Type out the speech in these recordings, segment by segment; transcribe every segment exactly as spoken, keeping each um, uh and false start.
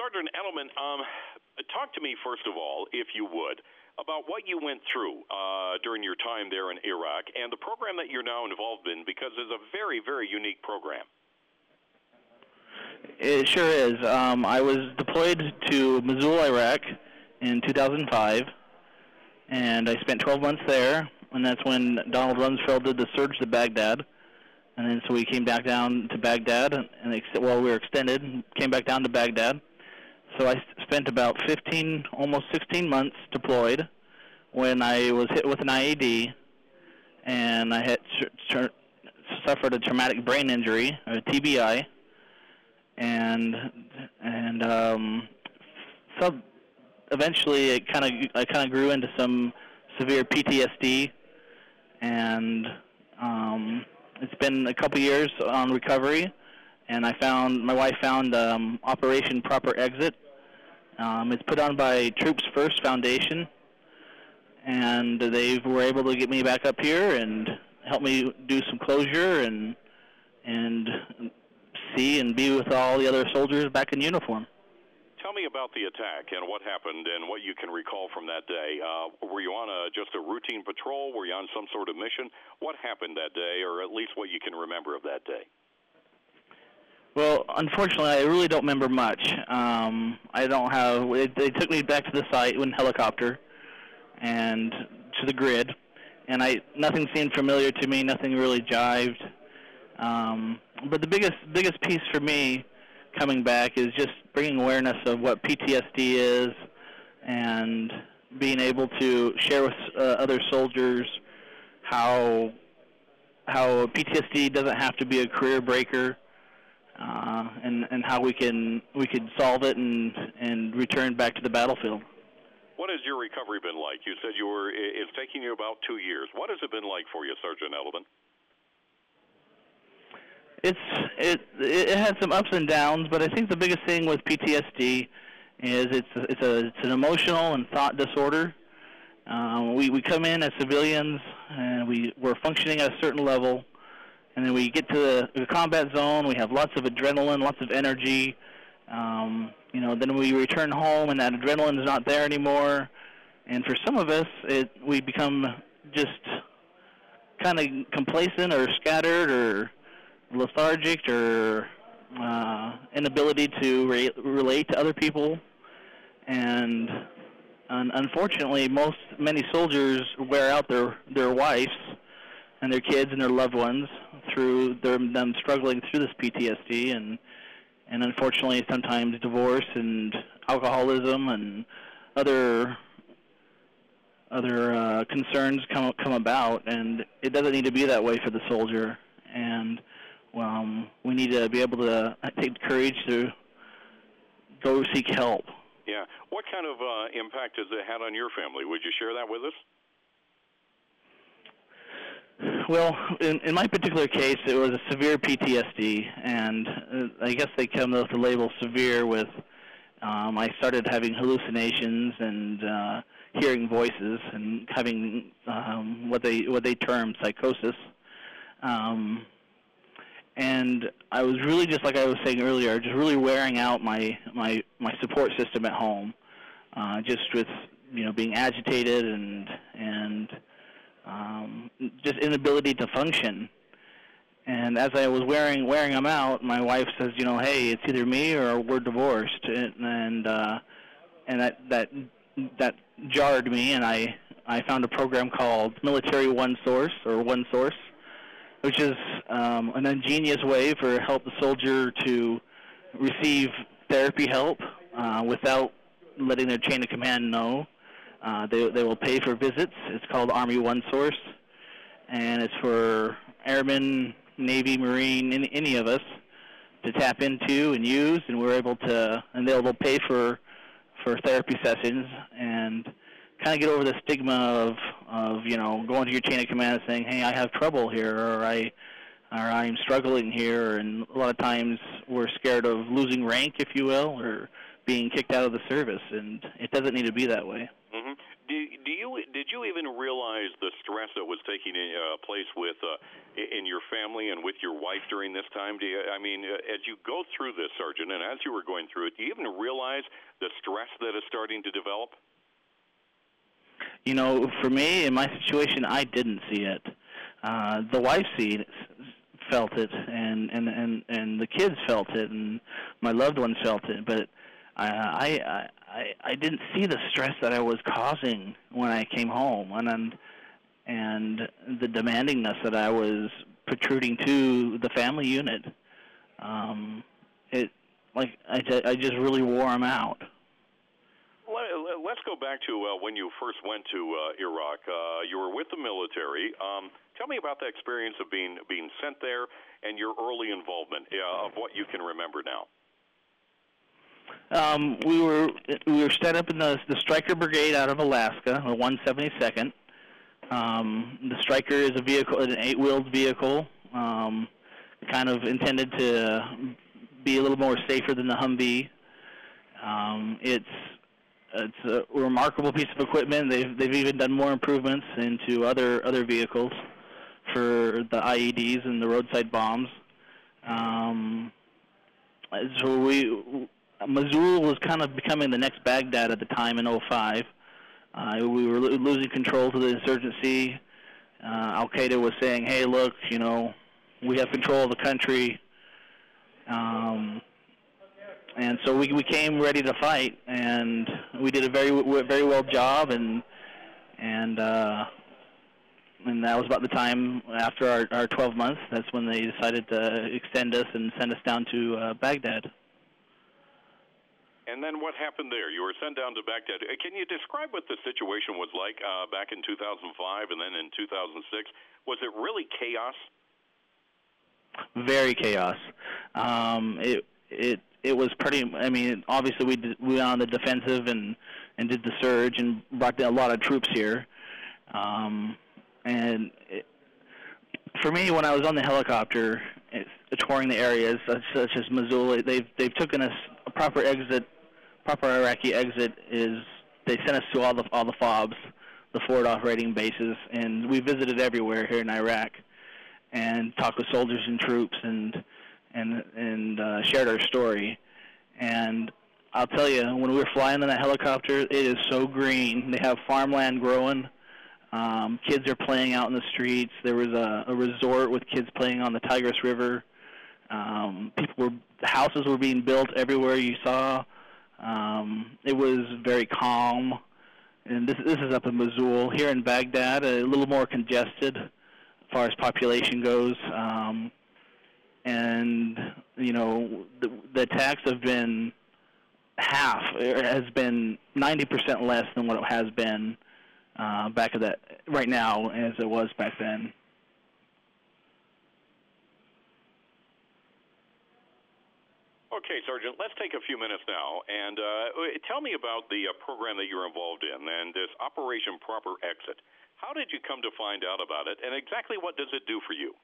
Sergeant Edelman, um, talk to me, first of all, if you would, about what you went through uh, during your time there in Iraq and the program that you're now involved in, because it's a very, very unique program. It sure is. Um, I was deployed to Mosul, Iraq in two thousand five, and I spent twelve months there, and that's when Donald Rumsfeld did the surge to Baghdad. And then so we came back down to Baghdad, and, and ex- well, we were extended, and came back down to Baghdad. So I spent about fifteen, almost sixteen months deployed when I was hit with an I E D, and I had tr- tr- suffered a traumatic brain injury, a T B I, and and um, so eventually it kind of I kind of grew into some severe P T S D, and um, it's been a couple years on recovery, and I found my wife found um, Operation Proper Exit. Um, it's put on by Troops First Foundation, and they were able to get me back up here and help me do some closure and and see and be with all the other soldiers back in uniform. Tell me about the attack and what happened and what you can recall from that day. Uh, were you on a, just a routine patrol? Were you on some sort of mission? What happened that day, or at least what you can remember of that day? Well, unfortunately, I really don't remember much. Um, I don't have. It, they took me back to the site in helicopter and to the grid, and I nothing seemed familiar to me. Nothing really jived. Um, but the biggest biggest piece for me coming back is just bringing awareness of what P T S D is, and being able to share with uh, other soldiers how how P T S D doesn't have to be a career breaker. Uh, and, and how we can we could solve it and and return back to the battlefield. What has your recovery been like? You said you were it's taking you about two years. What has it been like for you, Sergeant Edelman? It's it it had some ups and downs, but I think the biggest thing with P T S D is it's it's a it's an emotional and thought disorder. Um, we we come in as civilians and we we're functioning at a certain level. And then we get to the, the combat zone, we have lots of adrenaline, lots of energy. Um, you know, then we return home and that adrenaline is not there anymore. And for some of us, it we become just kind of complacent or scattered or lethargic or uh, inability to re- relate to other people. And un- unfortunately, most many soldiers wear out their, their wives and their kids and their loved ones through their, them struggling through this P T S D, and and unfortunately sometimes divorce and alcoholism and other other uh, concerns come come about, and it doesn't need to be that way for the soldier. And um, we need to be able to take the courage to go seek help. Yeah. What kind of uh, impact has it had on your family? Would you share that with us? Well, in, in my particular case, it was a severe P T S D, and uh, I guess they come with the label severe with um, I started having hallucinations and uh, hearing voices and having um, what they what they term psychosis. Um, and I was really, just like I was saying earlier, just really wearing out my my, my support system at home, uh, just with you know being agitated and and Um, just inability to function. And as I was wearing wearing them out, my wife says, you know, hey, it's either me or we're divorced, and and, uh, and that that that jarred me. And I I found a program called Military One Source or One Source, which is um, an ingenious way for help the soldier to receive therapy help uh, without letting their chain of command know. Uh, they they will pay for visits. It's called Army One Source, and it's for airmen, Navy, Marine, any, any of us to tap into and use. And we're able to, and they'll, they'll pay for for therapy sessions and kind of get over the stigma of of you know going to your chain of command and saying, hey, I have trouble here, or I or I'm struggling here. And a lot of times we're scared of losing rank, if you will, or being kicked out of the service, and it doesn't need to be that way. Mm-hmm. Do do you did you even realize the stress that was taking uh, place with uh, in your family and with your wife during this time? Do you, I mean, uh, as you go through this, Sergeant, and as you were going through it, do you even realize the stress that is starting to develop? You know, for me, in my situation, I didn't see it. Uh, the wife see it, felt it, and, and, and, and the kids felt it, and my loved ones felt it, but I, I, I, I didn't see the stress that I was causing when I came home, and and, and the demandingness that I was protruding to the family unit. Um, it, like, I, I just really wore them out. Let's go back to uh, when you first went to uh, Iraq. Uh, you were with the military. Um, tell me about the experience of being being sent there and your early involvement uh, of what you can remember now. Um, we were we were set up in the the Stryker Brigade out of Alaska, the one seventy-second. Um, the Stryker is a vehicle, an eight-wheeled vehicle, um, kind of intended to be a little more safer than the Humvee. Um, it's It's a remarkable piece of equipment. They've they've even done more improvements into other other vehicles for the I E Ds and the roadside bombs. Um, so we Mosul was kind of becoming the next Baghdad at the time in oh five. Uh, we were lo- losing control to the insurgency. Uh, Al Qaeda was saying, "Hey, look, you know, we have control of the country." Um, And so we we came ready to fight, and we did a very very well job, and and uh, and that was about the time after our, our twelve months. That's when they decided to extend us and send us down to uh, Baghdad. And then what happened there? You were sent down to Baghdad. Can you describe what the situation was like uh, back in two thousand five and then in two thousand six? Was it really chaos? Very chaos. Um, it it. It was pretty. I mean, obviously we did, we went on the defensive and, and did the surge and brought a lot of troops here. Um, and it, for me, when I was on the helicopter, it, touring the areas such, such as Mosul, they've they've taken us a proper exit. Proper Iraqi exit is they sent us to all the all the F O Bs, the forward operating bases, and we visited everywhere here in Iraq, and talked with soldiers and troops and. and and uh, shared our story. And I'll tell you, when we were flying in that helicopter, it is so green. They have farmland growing. Um, kids are playing out in the streets. There was a, a resort with kids playing on the Tigris River. Um, people were, the houses were being built everywhere you saw. Um, it was very calm. And this, this is up in Mosul. Here in Baghdad, a little more congested as far as population goes. Um, And, you know, the, the attacks have been half, it has been ninety percent less than what it has been uh, back at that, right now as it was back then. Okay, Sergeant, let's take a few minutes now and uh, tell me about the uh, program that you're involved in and this Operation Proper Exit. How did you come to find out about it, and exactly what does it do for you?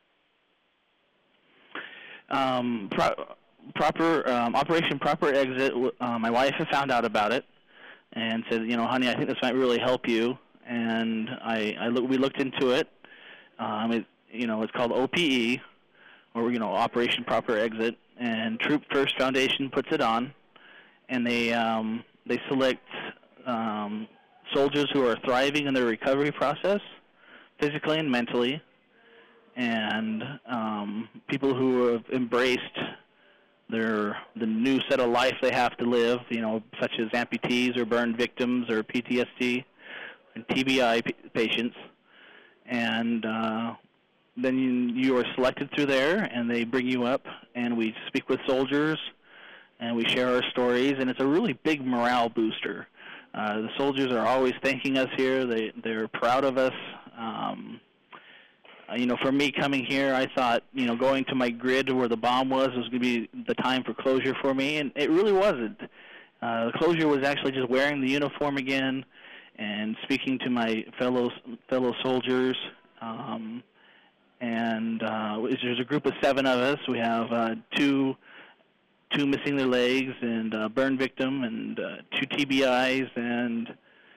Um, pro- proper um, Operation Proper Exit. Uh, my wife had found out about it and said, you know, honey, I think this might really help you. And I, I look, we looked into it. Um, it, you know, it's called O P E, or you know, Operation Proper Exit. And Troop First Foundation puts it on, and they um, they select um, soldiers who are thriving in their recovery process, physically and mentally. And um, people who have embraced their the new set of life they have to live, you know, such as amputees or burn victims or P T S D and T B I p- patients. And uh, then you, you are selected through there, and they bring you up, and we speak with soldiers, and we share our stories, and it's a really big morale booster. Uh, the soldiers are always thanking us here. They, they're proud of us. Um, You know, for me coming here, I thought, you know, going to my grid where the bomb was was going to be the time for closure for me, and it really wasn't. Uh, the closure was actually just wearing the uniform again and speaking to my fellow fellow soldiers. Um, and uh, there's a group of seven of us. We have uh, two two missing their legs and a burn victim and uh, two T B Is and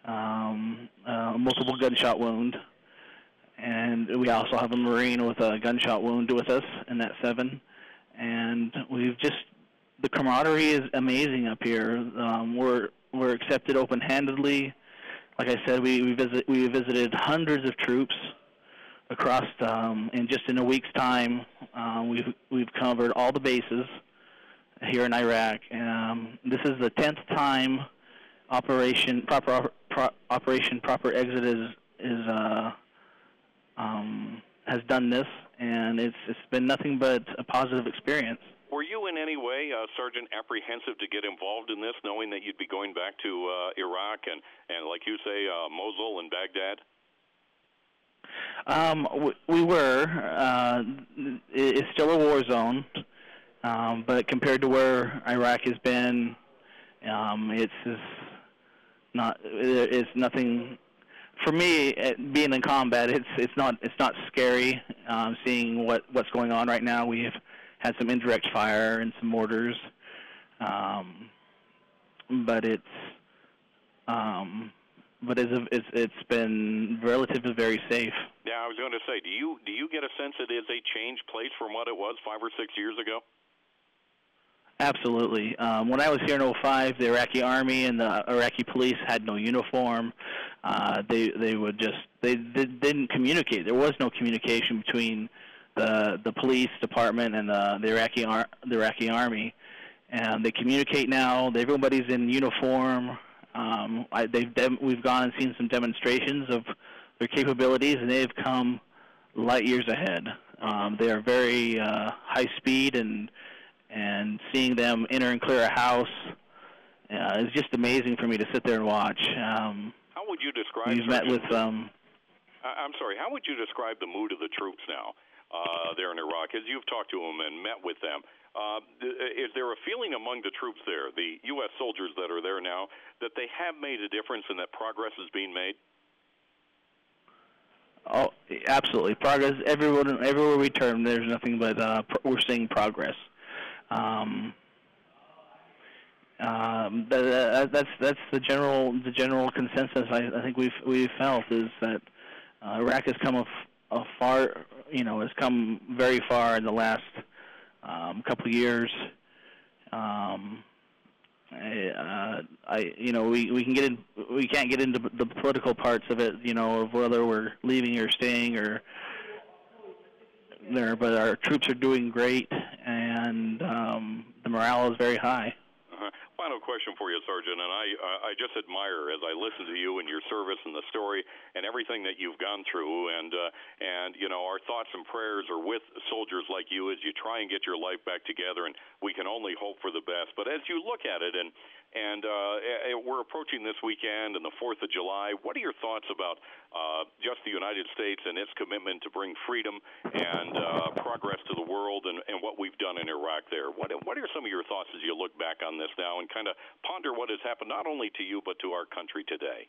um, a multiple gunshot wound. And we also have a Marine with a gunshot wound with us in that seven. And we've just, the camaraderie is amazing up here. Um, we're we're accepted open-handedly. Like I said, we we, visit, we visited hundreds of troops across, um, in just in a week's time. Uh, we've we've covered all the bases here in Iraq. Um, this is the tenth time Operation Proper Pro, Operation Proper Exit is is uh, um, has done this, and it's it's been nothing but a positive experience. Were you in any way, uh, Sergeant, apprehensive to get involved in this, knowing that you'd be going back to uh, Iraq and, and, like you say, uh, Mosul and Baghdad? Um, we were. Uh, it's still a war zone, um, but compared to where Iraq has been, um, it's, it's not. It's nothing. For me, being in combat, it's it's not it's not scary. Um, seeing what, what's going on right now, we've had some indirect fire and some mortars, um, but it's um, but it's, it's it's been relatively very safe. Yeah, I was going to say, do you do you get a sense it is a changed place from what it was five or six years ago? Absolutely. Um, when I was here in oh five, the Iraqi Army and the Iraqi police had no uniform. Uh, they they would just they, they didn't communicate. There was no communication between the the police department and the the Iraqi Ar- the Iraqi Army. And they communicate now. Everybody's in uniform. Um, I, they've dem- we've gone and seen some demonstrations of their capabilities, and they've come light years ahead. Um, they are very uh, high speed, and and seeing them enter and clear a house uh, is just amazing for me to sit there and watch. Um, how would you describe? We've met with. Um, I'm sorry. How would you describe the mood of the troops now uh, there in Iraq, as you've talked to them and met with them? Uh, is there a feeling among the troops there, the U S soldiers that are there now, that they have made a difference and that progress is being made? Oh, absolutely. Progress. Everyone, everywhere we turn, there's nothing but uh, pro- we're seeing progress. Um, um, that, that's that's the general the general consensus. I, I think we've we've felt is that uh, Iraq has come a, a far, you know, has come very far in the last um, couple of years. Um, I, uh, I, you know, we, we can get in, we can't get into the political parts of it, you know, of whether we're leaving or staying or there, but our troops are doing great, and um, the morale is very high. Uh-huh. Final question for you, Sergeant, and I uh, I just admire as I listen to you and your service and the story and everything that you've gone through, and uh, and you know our thoughts and prayers are with soldiers like you as you try and get your life back together, and we can only hope for the best. But as you look at it, and and uh, we're approaching this weekend and the fourth of July, what are your thoughts about uh, just the United States and its commitment to bring freedom and uh, progress to the world, and, and what we've done in Iraq there? What what are some of your thoughts as you look back on this now and kind of ponder what has happened not only to you but to our country today?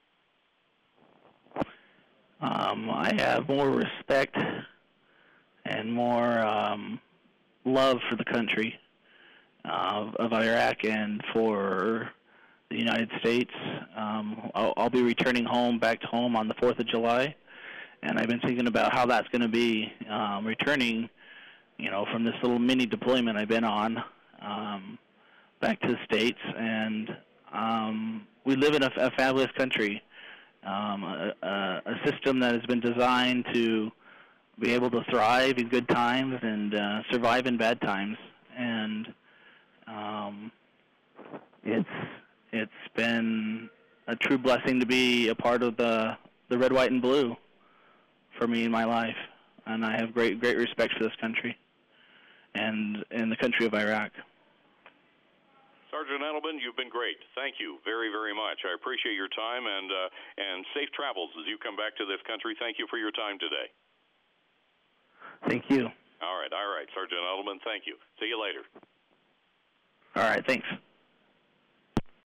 Um, I have more respect and more um, love for the country uh, of Iraq and for the United States. Um, I'll, I'll be returning home, back to home on the fourth of July, and I've been thinking about how that's going to be um, returning, you know, from this little mini deployment I've been on. Um, back to the States, and um, we live in a, a fabulous country, um, a, a, a system that has been designed to be able to thrive in good times and uh, survive in bad times, and um, it's it's been a true blessing to be a part of the, the red, white, and blue for me in my life, and I have great great respect for this country and in the country of Iraq. Sergeant Edelman, you've been great. Thank you very, very much. I appreciate your time, and uh, and safe travels as you come back to this country. Thank you for your time today. Thank you. All right, all right, Sergeant Edelman, thank you. See you later. All right, thanks.